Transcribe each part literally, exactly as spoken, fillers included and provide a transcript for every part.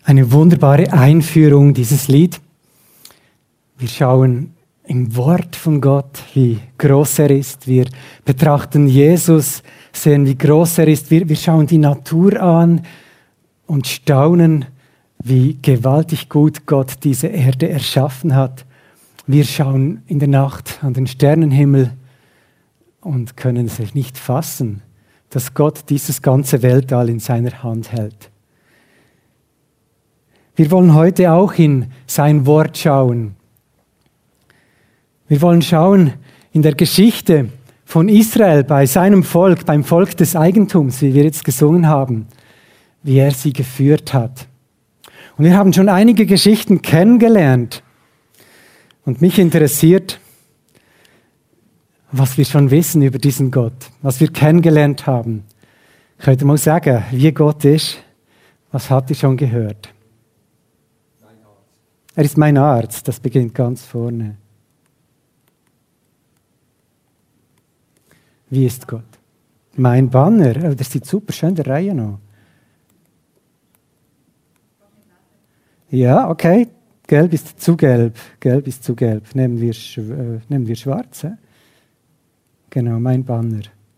Eine wunderbare Einführung, dieses Lied. Wir schauen im Wort von Gott, wie groß er ist. Wir betrachten Jesus, sehen, wie groß er ist. Wir, wir schauen die Natur an und staunen, wie gewaltig gut Gott diese Erde erschaffen hat. Wir schauen in der Nacht an den Sternenhimmel und können es nicht fassen, dass Gott dieses ganze Weltall in seiner Hand hält. Wir wollen heute auch in sein Wort schauen. Wir wollen schauen in der Geschichte von Israel bei seinem Volk, beim Volk des Eigentums, wie wir jetzt gesungen haben, wie er sie geführt hat. Und wir haben schon einige Geschichten kennengelernt. Und mich interessiert, was wir schon wissen über diesen Gott, was wir kennengelernt haben. Ich könnte mal sagen, wie Gott ist, was habt ihr schon gehört? Er ist mein Arzt, das beginnt ganz vorne. Wie ist Gott? Mein Banner, oh, das sieht super schön in der Reihe noch. Ja, okay, gelb ist zu gelb, gelb ist zu gelb. Nehmen wir, äh, nehmen wir schwarz. He? Genau, mein Banner.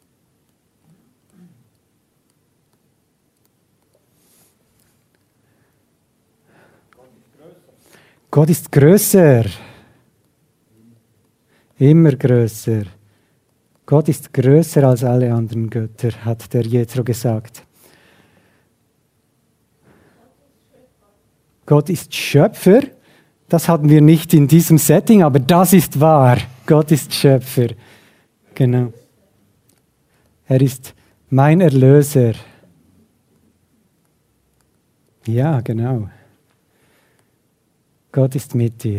Gott ist größer. Immer größer. Gott ist größer als alle anderen Götter, hat der Jethro gesagt. Gott ist Schöpfer. Das hatten wir nicht in diesem Setting, aber das ist wahr. Gott ist Schöpfer. Genau. Er ist mein Erlöser. Ja, genau. Gott ist mit dir.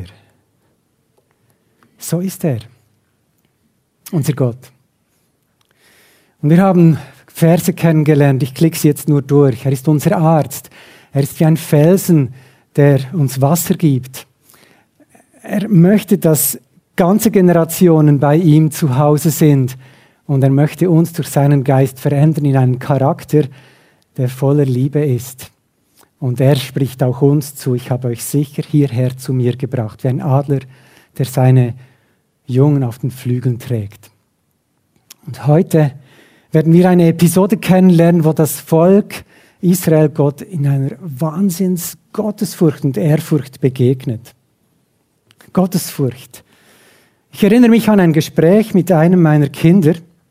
So ist er. Unser Gott. Und wir haben Verse kennengelernt. Ich klicke sie jetzt nur durch. Er ist unser Arzt. Er ist wie ein Felsen, der uns Wasser gibt. Er möchte, dass ganze Generationen bei ihm zu Hause sind. Und er möchte uns durch seinen Geist verändern in einen Charakter, der voller Liebe ist. Und er spricht auch uns zu, ich habe euch sicher hierher zu mir gebracht, wie ein Adler, der seine Jungen auf den Flügeln trägt. Und heute werden wir eine Episode kennenlernen, wo das Volk Israel Gott in einer Wahnsinns-Gottesfurcht und Ehrfurcht begegnet. Gottesfurcht. Ich erinnere mich an ein Gespräch mit einem meiner Kinder.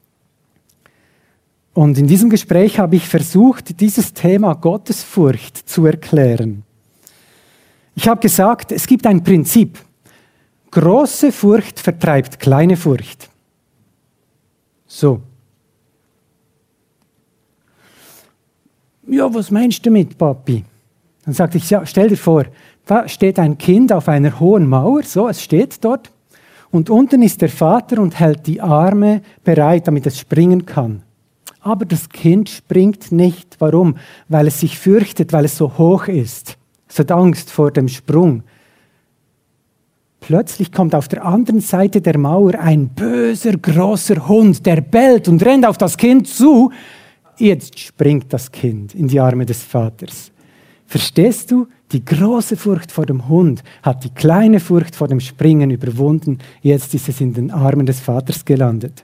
Und in diesem Gespräch habe ich versucht, dieses Thema Gottesfurcht zu erklären. Ich habe gesagt, es gibt ein Prinzip. Große Furcht vertreibt kleine Furcht. So. Ja, was meinst du damit, Papi? Dann sagte ich, ja, stell dir vor, da steht ein Kind auf einer hohen Mauer, so, es steht dort, und unten ist der Vater und hält die Arme bereit, damit es springen kann. Aber das Kind springt nicht. Warum? Weil es sich fürchtet, weil es so hoch ist. Es hat Angst vor dem Sprung. Plötzlich kommt auf der anderen Seite der Mauer ein böser, großer Hund, der bellt und rennt auf das Kind zu. Jetzt springt das Kind in die Arme des Vaters. Verstehst du? Die große Furcht vor dem Hund hat die kleine Furcht vor dem Springen überwunden. Jetzt ist es in den Armen des Vaters gelandet.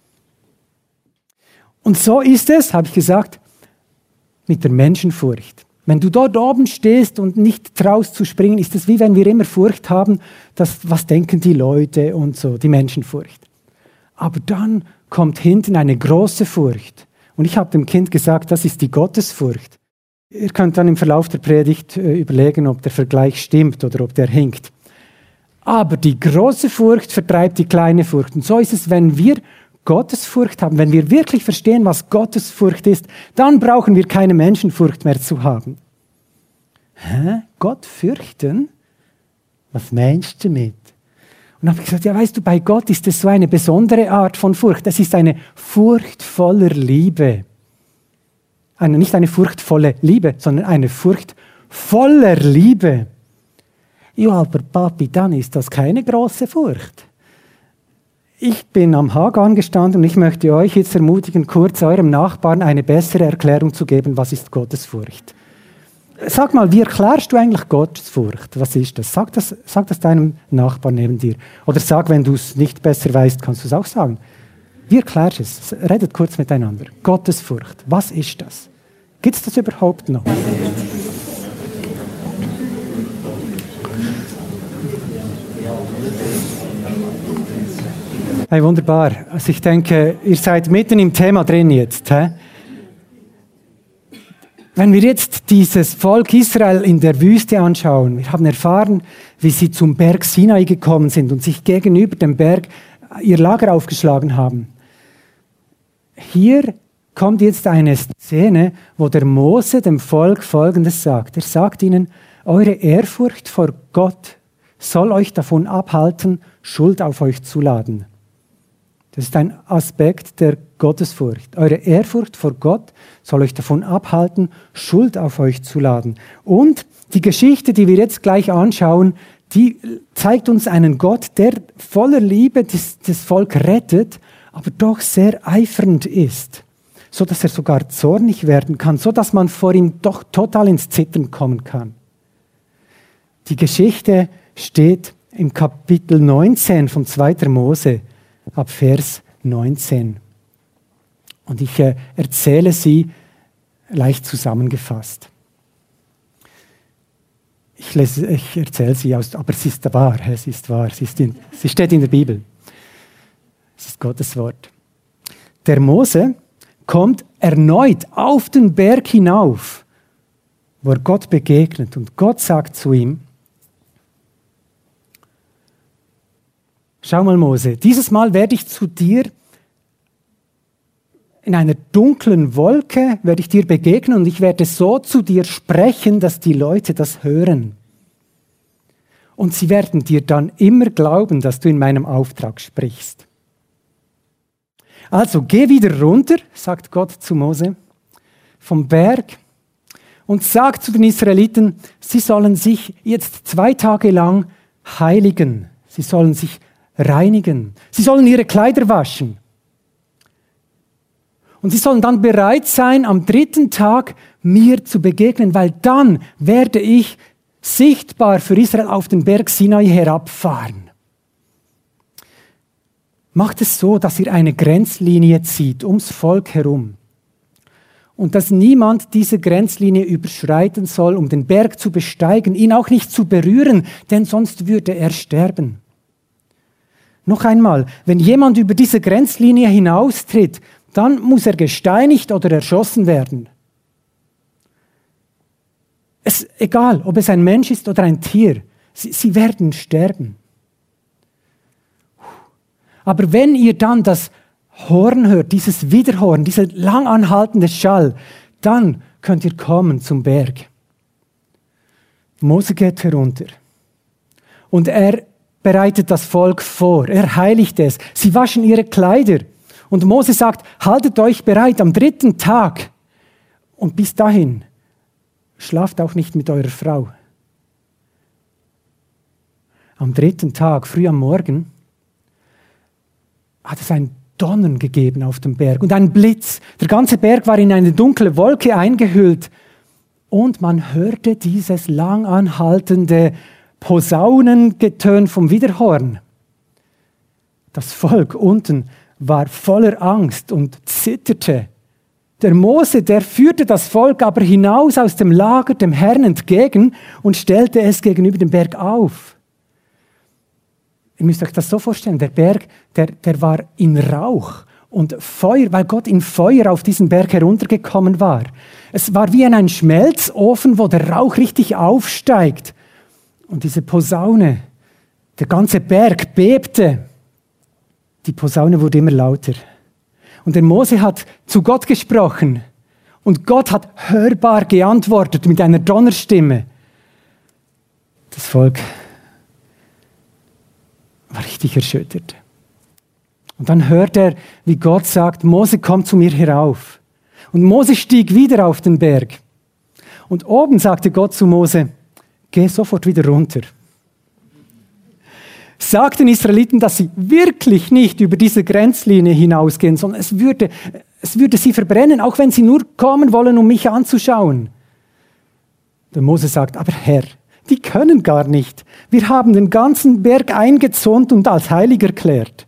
Und so ist es, habe ich gesagt, mit der Menschenfurcht. Wenn du dort oben stehst und nicht traust zu springen, ist es wie wenn wir immer Furcht haben, dass, was denken die Leute und so, die Menschenfurcht. Aber dann kommt hinten eine große Furcht. Und ich habe dem Kind gesagt, das ist die Gottesfurcht. Ihr könnt dann im Verlauf der Predigt äh, überlegen, ob der Vergleich stimmt oder ob der hinkt. Aber die große Furcht vertreibt die kleine Furcht. Und so ist es, wenn wir Gottesfurcht haben, wenn wir wirklich verstehen, was Gottesfurcht ist, dann brauchen wir keine Menschenfurcht mehr zu haben. Hä? Gott fürchten? Was meinst du damit? Und habe ich gesagt, ja, weißt du, bei Gott ist es so eine besondere Art von Furcht. Es ist eine Furcht voller Liebe. Eine, nicht eine furchtvolle Liebe, sondern eine Furcht voller Liebe. Ja, aber Papi, dann ist das keine große Furcht. Ich bin am Hag angestanden und ich möchte euch jetzt ermutigen, kurz eurem Nachbarn eine bessere Erklärung zu geben, was ist Gottesfurcht. Sag mal, wie erklärst du eigentlich Gottesfurcht? Was ist das? Sag das, sag das deinem Nachbarn neben dir. Oder sag, wenn du es nicht besser weißt, kannst du es auch sagen. Wie erklärst du es? Redet kurz miteinander. Gottesfurcht, was ist das? Gibt es das überhaupt noch? Hey, wunderbar. Also ich denke, ihr seid mitten im Thema drin jetzt. Hä? Wenn wir jetzt dieses Volk Israel in der Wüste anschauen, wir haben erfahren, wie sie zum Berg Sinai gekommen sind und sich gegenüber dem Berg ihr Lager aufgeschlagen haben. Hier kommt jetzt eine Szene, wo der Mose dem Volk Folgendes sagt. Er sagt ihnen, eure Ehrfurcht vor Gott soll euch davon abhalten, Schuld auf euch zu laden. Das ist ein Aspekt der Gottesfurcht. Eure Ehrfurcht vor Gott soll euch davon abhalten, Schuld auf euch zu laden. Und die Geschichte, die wir jetzt gleich anschauen, die zeigt uns einen Gott, der voller Liebe das, das Volk rettet, aber doch sehr eifernd ist, so dass er sogar zornig werden kann, so dass man vor ihm doch total ins Zittern kommen kann. Die Geschichte steht im Kapitel neunzehn von zweiter Mose, ab Vers neunzehn. Und ich äh, erzähle sie leicht zusammengefasst. Ich, lese, ich erzähle sie aus, aber es ist wahr, es ist wahr, sie, ist in, sie steht in der Bibel. Es ist Gottes Wort. Der Mose kommt erneut auf den Berg hinauf, wo er Gott begegnet. Und Gott sagt zu ihm, schau mal, Mose, dieses Mal werde ich zu dir in einer dunklen Wolke, werde ich dir begegnen und ich werde so zu dir sprechen, dass die Leute das hören. Und sie werden dir dann immer glauben, dass du in meinem Auftrag sprichst. Also geh wieder runter, sagt Gott zu Mose, vom Berg und sag zu den Israeliten, sie sollen sich jetzt zwei Tage lang heiligen. Sie sollen sich reinigen. Sie sollen ihre Kleider waschen. Und sie sollen dann bereit sein, am dritten Tag mir zu begegnen, weil dann werde ich sichtbar für Israel auf den Berg Sinai herabfahren. Macht es so, dass ihr eine Grenzlinie zieht ums Volk herum und dass niemand diese Grenzlinie überschreiten soll, um den Berg zu besteigen, ihn auch nicht zu berühren, denn sonst würde er sterben. Noch einmal, wenn jemand über diese Grenzlinie hinaustritt, dann muss er gesteinigt oder erschossen werden. Es, egal, ob es ein Mensch ist oder ein Tier, sie, sie werden sterben. Aber wenn ihr dann das Horn hört, dieses Widerhorn, dieser lang anhaltende Schall, dann könnt ihr kommen zum Berg. Mose geht herunter und er bereitet das Volk vor, er heiligt es. Sie waschen ihre Kleider. Und Mose sagt, haltet euch bereit am dritten Tag. Und bis dahin, schlaft auch nicht mit eurer Frau. Am dritten Tag, früh am Morgen, hat es ein Donnern gegeben auf dem Berg und einen Blitz. Der ganze Berg war in eine dunkle Wolke eingehüllt. Und man hörte dieses lang anhaltende Posaunengetön vom Widerhorn. Das Volk unten war voller Angst und zitterte. Der Mose, der führte das Volk aber hinaus aus dem Lager dem Herrn entgegen und stellte es gegenüber dem Berg auf. Ihr müsst euch das so vorstellen, der Berg, der, der war in Rauch und Feuer, weil Gott in Feuer auf diesen Berg heruntergekommen war. Es war wie in einem Schmelzofen, wo der Rauch richtig aufsteigt. Und diese Posaune, der ganze Berg bebte. Die Posaune wurde immer lauter. Und der Mose hat zu Gott gesprochen. Und Gott hat hörbar geantwortet mit einer Donnerstimme. Das Volk war richtig erschüttert. Und dann hört er, wie Gott sagt, Mose, komm zu mir herauf. Und Mose stieg wieder auf den Berg. Und oben sagte Gott zu Mose, geh sofort wieder runter. Sag den Israeliten, dass sie wirklich nicht über diese Grenzlinie hinausgehen, sondern es würde, es würde sie verbrennen, auch wenn sie nur kommen wollen, um mich anzuschauen. Der Mose sagt, aber Herr, die können gar nicht. Wir haben den ganzen Berg eingezäunt und als heilig erklärt.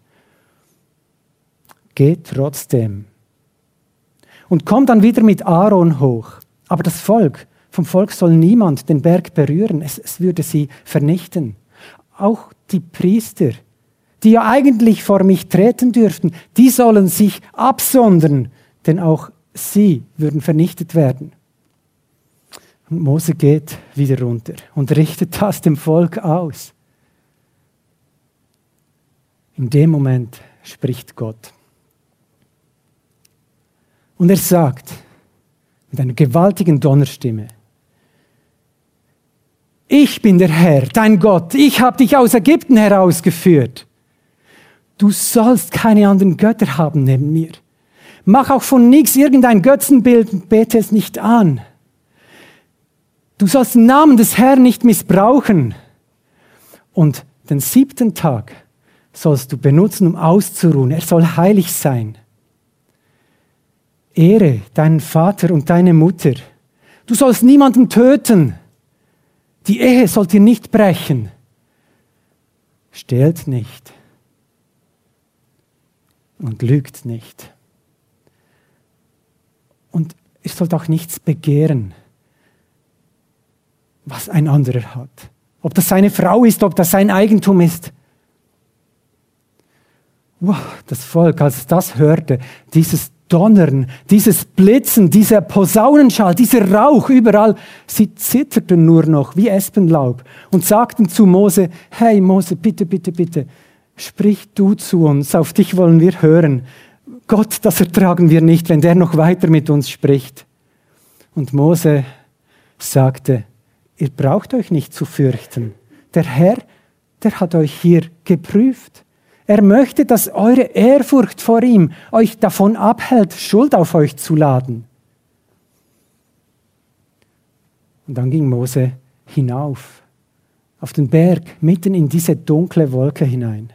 Geht trotzdem. Und kommt dann wieder mit Aaron hoch. Aber das Volk, vom Volk soll niemand den Berg berühren. Es, es würde sie vernichten. Auch die Priester, die ja eigentlich vor mich treten dürften, die sollen sich absondern, denn auch sie würden vernichtet werden. Und Mose geht wieder runter und richtet das dem Volk aus. In dem Moment spricht Gott. Und er sagt mit einer gewaltigen Donnerstimme, ich bin der Herr, dein Gott, ich habe dich aus Ägypten herausgeführt. Du sollst keine anderen Götter haben neben mir. Mach auch von nichts irgendein Götzenbild und bete es nicht an. Du sollst den Namen des Herrn nicht missbrauchen. Und den siebten Tag sollst du benutzen, um auszuruhen. Er soll heilig sein. Ehre deinen Vater und deine Mutter. Du sollst niemanden töten. Die Ehe sollt ihr nicht brechen. Stehlt nicht. Und lügt nicht. Und ihr sollt auch nichts begehren, was ein anderer hat. Ob das seine Frau ist, ob das sein Eigentum ist. Wow, das Volk, als es das hörte, dieses Donnern, dieses Blitzen, dieser Posaunenschall, dieser Rauch überall, sie zitterten nur noch wie Espenlaub und sagten zu Mose, hey Mose, bitte, bitte, bitte, sprich du zu uns, auf dich wollen wir hören. Gott, das ertragen wir nicht, wenn der noch weiter mit uns spricht. Und Mose sagte, ihr braucht euch nicht zu fürchten. Der Herr, der hat euch hier geprüft. Er möchte, dass eure Ehrfurcht vor ihm euch davon abhält, Schuld auf euch zu laden. Und dann ging Mose hinauf, auf den Berg, mitten in diese dunkle Wolke hinein.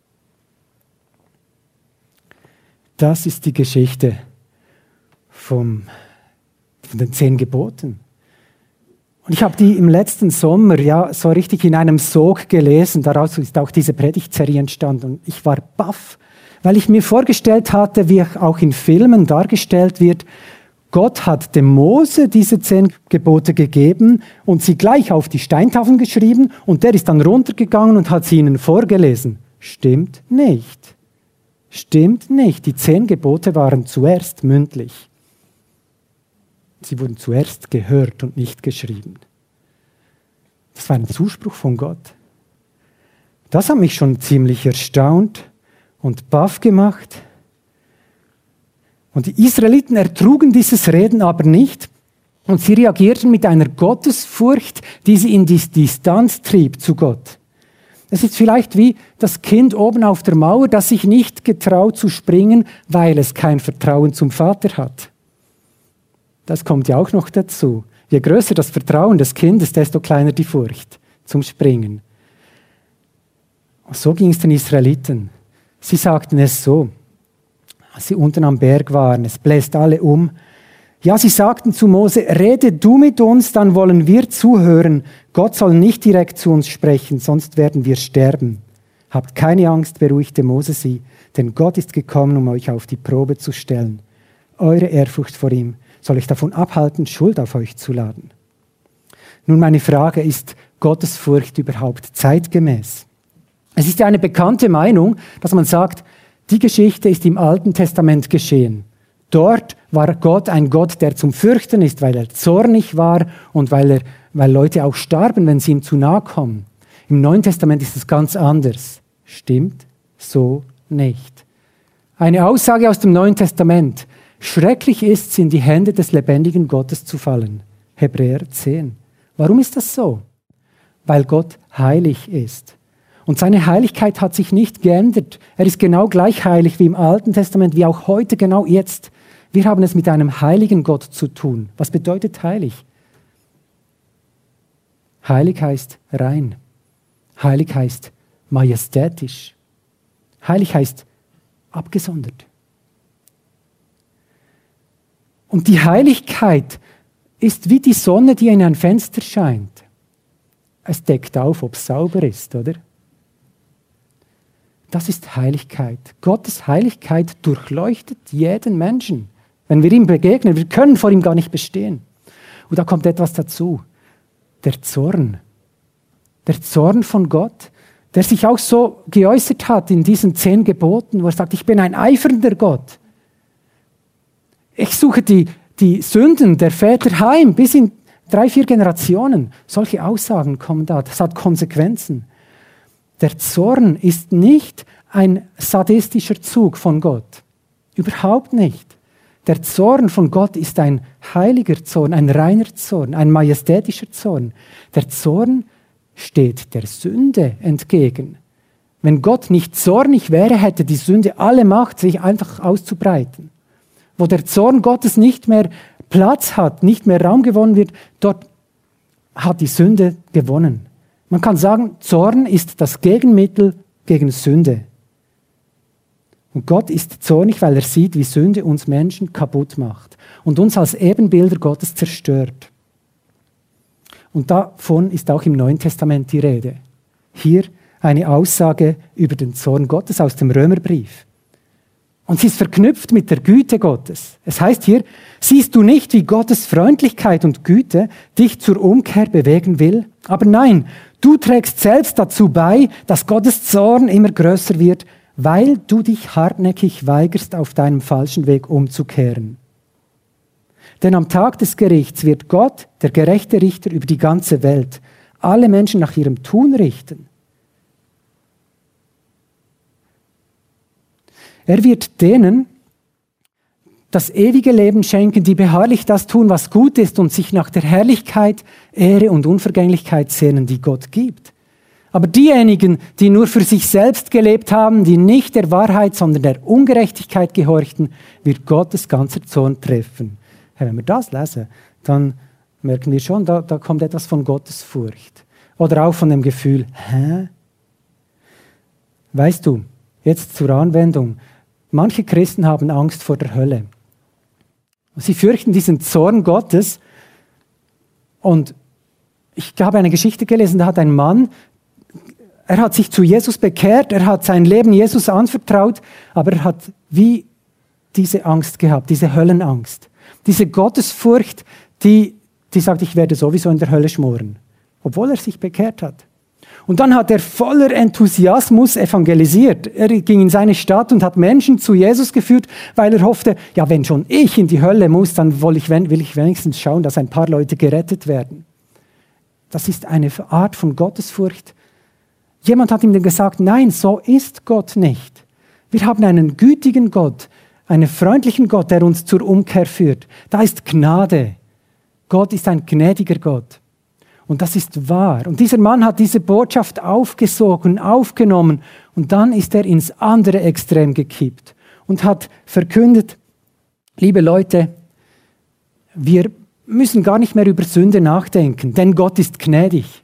Das ist die Geschichte vom, von den zehn Geboten. Und ich habe die im letzten Sommer ja so richtig in einem Sog gelesen. Daraus ist auch diese Predigtserie entstanden. Und ich war baff, weil ich mir vorgestellt hatte, wie auch in Filmen dargestellt wird, Gott hat dem Mose diese zehn Gebote gegeben und sie gleich auf die Steintafeln geschrieben und der ist dann runtergegangen und hat sie ihnen vorgelesen. Stimmt nicht. Stimmt nicht. Die zehn Gebote waren zuerst mündlich. Sie wurden zuerst gehört und nicht geschrieben. Das war ein Zuspruch von Gott. Das hat mich schon ziemlich erstaunt und baff gemacht. Und die Israeliten ertrugen dieses Reden aber nicht und sie reagierten mit einer Gottesfurcht, die sie in die Distanz trieb zu Gott. Es ist vielleicht wie das Kind oben auf der Mauer, das sich nicht getraut zu springen, weil es kein Vertrauen zum Vater hat. Das kommt ja auch noch dazu. Je größer das Vertrauen des Kindes, desto kleiner die Furcht zum Springen. So ging es den Israeliten. Sie sagten es so, als sie unten am Berg waren, es bläst alle um. Ja, sie sagten zu Mose, rede du mit uns, dann wollen wir zuhören. Gott soll nicht direkt zu uns sprechen, sonst werden wir sterben. Habt keine Angst, beruhigte Mose sie, denn Gott ist gekommen, um euch auf die Probe zu stellen. Eure Ehrfurcht vor ihm soll ich davon abhalten, Schuld auf euch zu laden. Nun, meine Frage, ist Gottesfurcht überhaupt zeitgemäß? Es ist ja eine bekannte Meinung, dass man sagt, die Geschichte ist im Alten Testament geschehen. Dort war Gott ein Gott, der zum Fürchten ist, weil er zornig war und weil, er, weil Leute auch starben, wenn sie ihm zu nahe kommen. Im Neuen Testament ist es ganz anders. Stimmt so nicht. Eine Aussage aus dem Neuen Testament. Schrecklich ist es, in die Hände des lebendigen Gottes zu fallen. Hebräer zehn. Warum ist das so? Weil Gott heilig ist. Und seine Heiligkeit hat sich nicht geändert. Er ist genau gleich heilig wie im Alten Testament, wie auch heute, genau jetzt. Wir haben es mit einem heiligen Gott zu tun. Was bedeutet heilig? Heilig heißt rein. Heilig heißt majestätisch. Heilig heißt abgesondert. Und die Heiligkeit ist wie die Sonne, die in ein Fenster scheint. Es deckt auf, ob es sauber ist, oder? Das ist Heiligkeit. Gottes Heiligkeit durchleuchtet jeden Menschen. Wenn wir ihm begegnen, wir können vor ihm gar nicht bestehen. Und da kommt etwas dazu. Der Zorn. Der Zorn von Gott, der sich auch so geäußert hat in diesen zehn Geboten, wo er sagt, ich bin ein eifernder Gott. Ich suche die, die Sünden der Väter heim, bis in drei, vier Generationen. Solche Aussagen kommen da. Das hat Konsequenzen. Der Zorn ist nicht ein sadistischer Zug von Gott. Überhaupt nicht. Der Zorn von Gott ist ein heiliger Zorn, ein reiner Zorn, ein majestätischer Zorn. Der Zorn steht der Sünde entgegen. Wenn Gott nicht zornig wäre, hätte die Sünde alle Macht, sich einfach auszubreiten. Wo der Zorn Gottes nicht mehr Platz hat, nicht mehr Raum gewonnen wird, dort hat die Sünde gewonnen. Man kann sagen, Zorn ist das Gegenmittel gegen Sünde. Und Gott ist zornig, weil er sieht, wie Sünde uns Menschen kaputt macht und uns als Ebenbilder Gottes zerstört. Und davon ist auch im Neuen Testament die Rede. Hier eine Aussage über den Zorn Gottes aus dem Römerbrief. Und sie ist verknüpft mit der Güte Gottes. Es heißt hier, siehst du nicht, wie Gottes Freundlichkeit und Güte dich zur Umkehr bewegen will? Aber nein, du trägst selbst dazu bei, dass Gottes Zorn immer größer wird, weil du dich hartnäckig weigerst, auf deinem falschen Weg umzukehren. Denn am Tag des Gerichts wird Gott, der gerechte Richter über die ganze Welt, alle Menschen nach ihrem Tun richten. Er wird denen das ewige Leben schenken, die beharrlich das tun, was gut ist und sich nach der Herrlichkeit, Ehre und Unvergänglichkeit sehnen, die Gott gibt. Aber diejenigen, die nur für sich selbst gelebt haben, die nicht der Wahrheit, sondern der Ungerechtigkeit gehorchten, wird Gottes ganzer Zorn treffen. Ja, wenn wir das lesen, dann merken wir schon, da, da kommt etwas von Gottesfurcht. Oder auch von dem Gefühl, hä? Weißt du, jetzt zur Anwendung, manche Christen haben Angst vor der Hölle. Sie fürchten diesen Zorn Gottes. Und ich habe eine Geschichte gelesen, da hat ein Mann, er hat sich zu Jesus bekehrt, er hat sein Leben Jesus anvertraut, aber er hat wie diese Angst gehabt, diese Höllenangst. Diese Gottesfurcht, die, die sagt, ich werde sowieso in der Hölle schmoren, obwohl er sich bekehrt hat. Und dann hat er voller Enthusiasmus evangelisiert. Er ging in seine Stadt und hat Menschen zu Jesus geführt, weil er hoffte, ja, wenn schon ich in die Hölle muss, dann will ich, will ich wenigstens schauen, dass ein paar Leute gerettet werden. Das ist eine Art von Gottesfurcht. Jemand hat ihm dann gesagt, nein, so ist Gott nicht. Wir haben einen gütigen Gott, einen freundlichen Gott, der uns zur Umkehr führt. Da ist Gnade. Gott ist ein gnädiger Gott. Und das ist wahr. Und dieser Mann hat diese Botschaft aufgesogen, aufgenommen und dann ist er ins andere Extrem gekippt und hat verkündet, liebe Leute, wir müssen gar nicht mehr über Sünde nachdenken, denn Gott ist gnädig.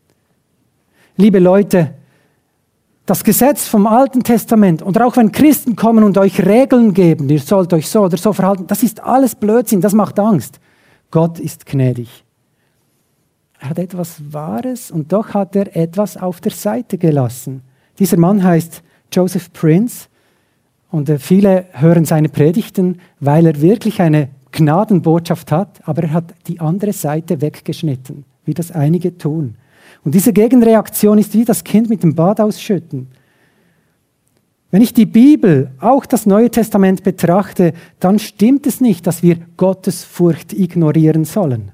Liebe Leute, das Gesetz vom Alten Testament oder auch wenn Christen kommen und euch Regeln geben, ihr sollt euch so oder so verhalten, das ist alles Blödsinn, das macht Angst. Gott ist gnädig. Er hat etwas Wahres und doch hat er etwas auf der Seite gelassen. Dieser Mann heißt Joseph Prince und viele hören seine Predigten, weil er wirklich eine Gnadenbotschaft hat, aber er hat die andere Seite weggeschnitten, wie das einige tun. Und diese Gegenreaktion ist wie das Kind mit dem Bad ausschütten. Wenn ich die Bibel, auch das Neue Testament betrachte, dann stimmt es nicht, dass wir Gottesfurcht ignorieren sollen.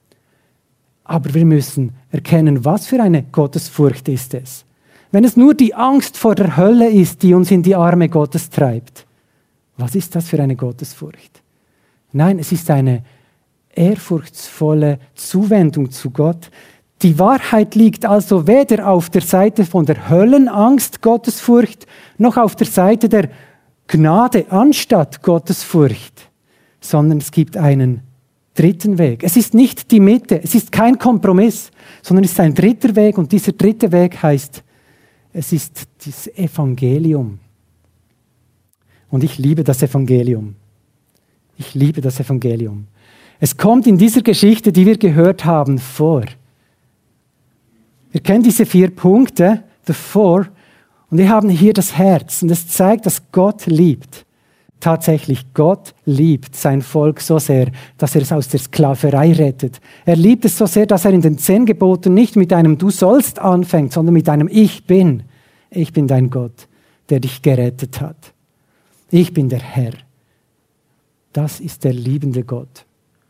Aber wir müssen erkennen, was für eine Gottesfurcht ist es. Wenn es nur die Angst vor der Hölle ist, die uns in die Arme Gottes treibt, was ist das für eine Gottesfurcht? Nein, es ist eine ehrfurchtsvolle Zuwendung zu Gott. Die Wahrheit liegt also weder auf der Seite von der Höllenangst, Gottesfurcht, noch auf der Seite der Gnade anstatt Gottesfurcht, sondern es gibt einen dritten Weg. Es ist nicht die Mitte, es ist kein Kompromiss, sondern es ist ein dritter Weg und dieser dritte Weg heißt, es ist das Evangelium. Und ich liebe das Evangelium. Ich liebe das Evangelium. Es kommt in dieser Geschichte, die wir gehört haben, vor. Wir kennen diese vier Punkte, the four, und wir haben hier das Herz. Und es zeigt, dass Gott liebt. Tatsächlich, Gott liebt sein Volk so sehr, dass er es aus der Sklaverei rettet. Er liebt es so sehr, dass er in den zehn Geboten nicht mit einem Du sollst anfängt, sondern mit einem Ich bin. Ich bin dein Gott, der dich gerettet hat. Ich bin der Herr. Das ist der liebende Gott.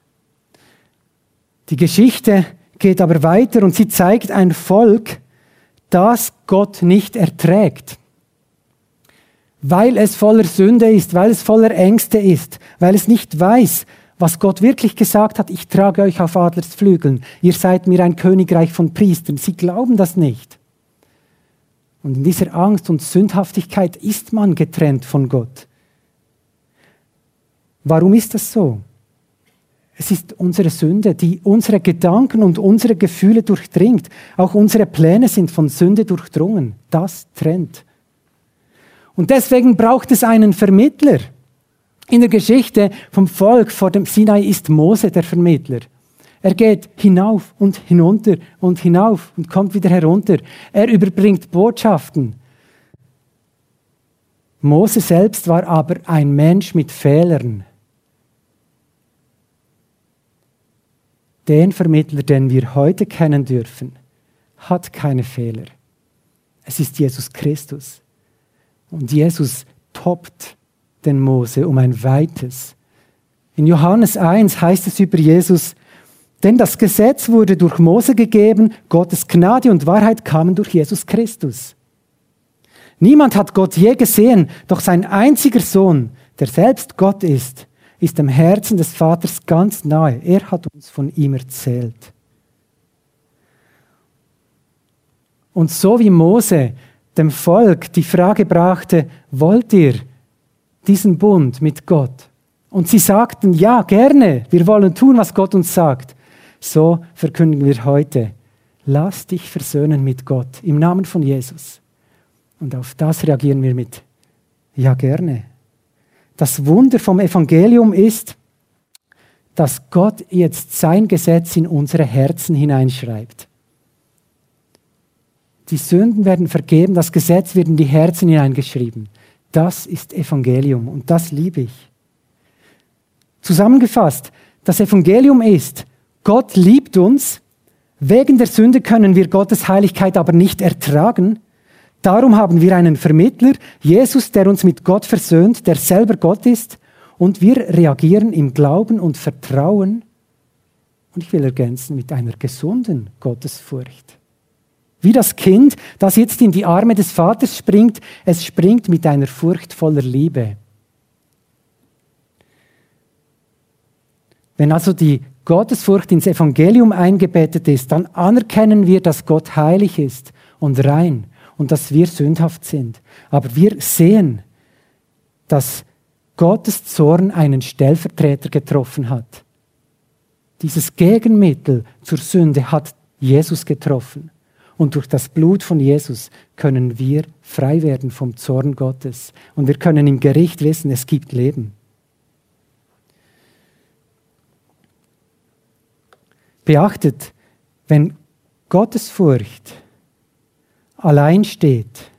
Die Geschichte geht aber weiter und sie zeigt ein Volk, das Gott nicht erträgt. Weil es voller Sünde ist, weil es voller Ängste ist, weil es nicht weiß, was Gott wirklich gesagt hat, ich trage euch auf Adlersflügeln, ihr seid mir ein Königreich von Priestern. Sie glauben das nicht. Und in dieser Angst und Sündhaftigkeit ist man getrennt von Gott. Warum ist das so? Es ist unsere Sünde, die unsere Gedanken und unsere Gefühle durchdringt. Auch unsere Pläne sind von Sünde durchdrungen. Das trennt. Und deswegen braucht es einen Vermittler. In der Geschichte vom Volk vor dem Sinai ist Mose der Vermittler. Er geht hinauf und hinunter und hinauf und kommt wieder herunter. Er überbringt Botschaften. Mose selbst war aber ein Mensch mit Fehlern. Den Vermittler, den wir heute kennen dürfen, hat keine Fehler. Es ist Jesus Christus. Und Jesus toppt den Mose um ein weites. In Johannes eins heißt es über Jesus, denn das Gesetz wurde durch Mose gegeben, Gottes Gnade und Wahrheit kamen durch Jesus Christus. Niemand hat Gott je gesehen, doch sein einziger Sohn, der selbst Gott ist, ist dem Herzen des Vaters ganz nahe. Er hat uns von ihm erzählt. Und so wie Mose dem Volk die Frage brachte, wollt ihr diesen Bund mit Gott? Und sie sagten, ja, gerne, wir wollen tun, was Gott uns sagt. So verkündigen wir heute, lass dich versöhnen mit Gott im Namen von Jesus. Und auf das reagieren wir mit, ja, gerne. Das Wunder vom Evangelium ist, dass Gott jetzt sein Gesetz in unsere Herzen hineinschreibt. Die Sünden werden vergeben, das Gesetz wird in die Herzen hineingeschrieben. Das ist Evangelium und das liebe ich. Zusammengefasst, das Evangelium ist, Gott liebt uns, wegen der Sünde können wir Gottes Heiligkeit aber nicht ertragen. Darum haben wir einen Vermittler, Jesus, der uns mit Gott versöhnt, der selber Gott ist, und wir reagieren im Glauben und Vertrauen, und ich will ergänzen, mit einer gesunden Gottesfurcht. Wie das Kind, das jetzt in die Arme des Vaters springt, es springt mit einer Furcht voller Liebe. Wenn also die Gottesfurcht ins Evangelium eingebettet ist, dann anerkennen wir, dass Gott heilig ist und rein und dass wir sündhaft sind. Aber wir sehen, dass Gottes Zorn einen Stellvertreter getroffen hat. Dieses Gegenmittel zur Sünde hat Jesus getroffen. Und durch das Blut von Jesus können wir frei werden vom Zorn Gottes. Und wir können im Gericht wissen, es gibt Leben. Beachtet, wenn Gottesfurcht allein steht,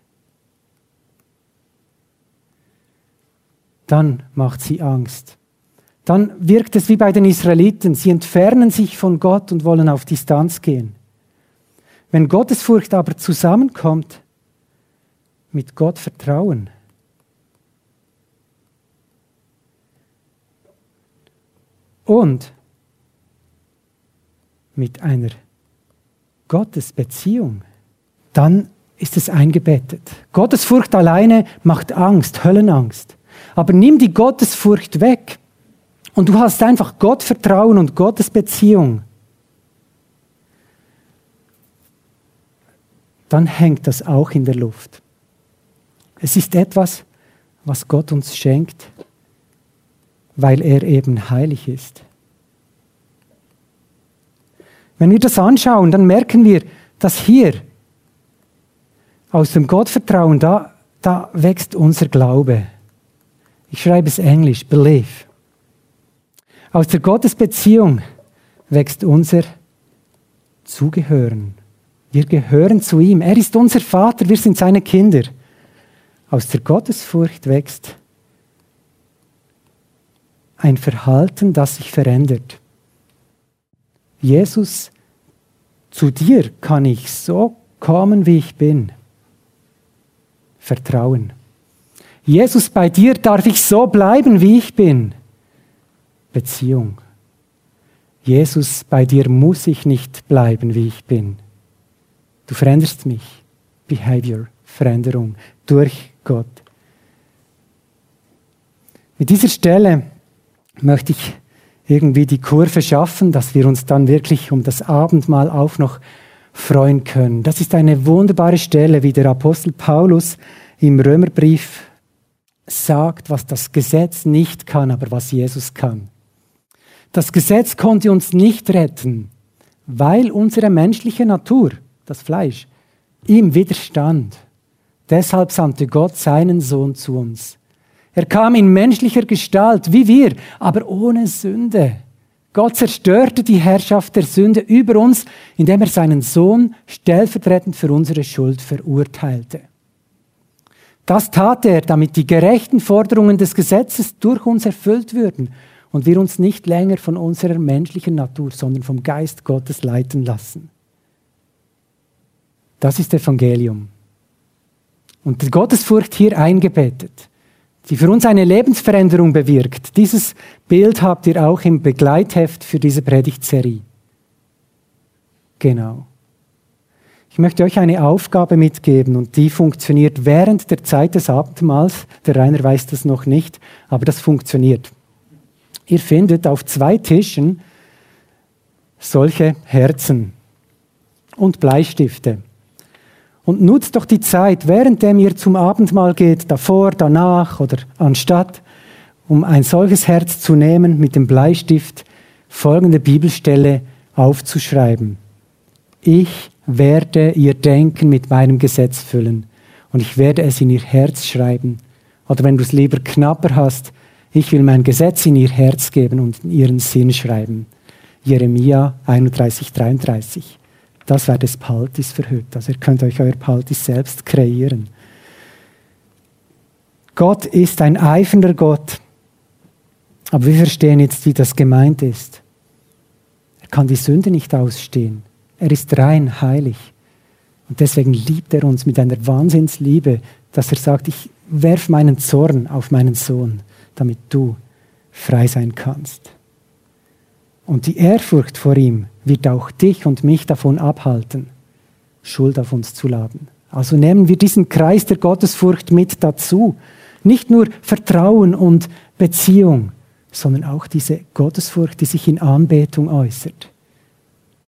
dann macht sie Angst. Dann wirkt es wie bei den Israeliten. Sie entfernen sich von Gott und wollen auf Distanz gehen. Wenn Gottesfurcht aber zusammenkommt mit Gott Vertrauen, und mit einer Gottesbeziehung, dann ist es eingebettet. Gottesfurcht alleine macht Angst, Höllenangst. Aber nimm die Gottesfurcht weg und du hast einfach Gottvertrauen und Gottesbeziehung. Dann hängt das auch in der Luft. Es ist etwas, was Gott uns schenkt, weil er eben heilig ist. Wenn wir das anschauen, dann merken wir, dass hier aus dem Gottvertrauen, da, da wächst unser Glaube. Ich schreibe es englisch, belief. Aus der Gottesbeziehung wächst unser Zugehören. Wir gehören zu ihm. Er ist unser Vater, wir sind seine Kinder. Aus der Gottesfurcht wächst ein Verhalten, das sich verändert. Jesus, zu dir kann ich so kommen, wie ich bin. Vertrauen. Jesus, bei dir darf ich so bleiben, wie ich bin. Beziehung. Jesus, bei dir muss ich nicht bleiben, wie ich bin. Du veränderst mich. Behavior, Veränderung durch Gott. Mit dieser Stelle möchte ich irgendwie die Kurve schaffen, dass wir uns dann wirklich um das Abendmahl auch noch freuen können. Das ist eine wunderbare Stelle, wie der Apostel Paulus im Römerbrief sagt, was das Gesetz nicht kann, aber was Jesus kann. Das Gesetz konnte uns nicht retten, weil unsere menschliche Natur, das Fleisch, ihm widerstand. Deshalb sandte Gott seinen Sohn zu uns. Er kam in menschlicher Gestalt, wie wir, aber ohne Sünde. Gott zerstörte die Herrschaft der Sünde über uns, indem er seinen Sohn stellvertretend für unsere Schuld verurteilte. Das tat er, damit die gerechten Forderungen des Gesetzes durch uns erfüllt würden und wir uns nicht länger von unserer menschlichen Natur, sondern vom Geist Gottes leiten lassen. Das ist Evangelium. Und die Gottesfurcht hier eingebettet, die für uns eine Lebensveränderung bewirkt. Dieses Bild habt ihr auch im Begleitheft für diese Predigtserie. Genau. Ich möchte euch eine Aufgabe mitgeben und die funktioniert während der Zeit des Abendmahls. Der Rainer weiß das noch nicht, aber das funktioniert. Ihr findet auf zwei Tischen solche Herzen und Bleistifte. Und nutzt doch die Zeit, währenddem ihr zum Abendmahl geht, davor, danach oder anstatt, um ein solches Herz zu nehmen, mit dem Bleistift folgende Bibelstelle aufzuschreiben. Ich werde ihr Denken mit meinem Gesetz füllen und ich werde es in ihr Herz schreiben. Oder wenn du es lieber knapper hast, ich will mein Gesetz in ihr Herz geben und in ihren Sinn schreiben. Jeremia einunddreißig, dreiunddreißig. Das wäre das Paltis für heute. Also ihr könnt euch euer Paltis selbst kreieren. Gott ist ein eifernder Gott. Aber wir verstehen jetzt, wie das gemeint ist. Er kann die Sünde nicht ausstehen. Er ist rein, heilig. Und deswegen liebt er uns mit einer Wahnsinnsliebe, dass er sagt, ich werf meinen Zorn auf meinen Sohn, damit du frei sein kannst. Und die Ehrfurcht vor ihm wird auch dich und mich davon abhalten, Schuld auf uns zu laden. Also nehmen wir diesen Kreis der Gottesfurcht mit dazu. Nicht nur Vertrauen und Beziehung, sondern auch diese Gottesfurcht, die sich in Anbetung äußert.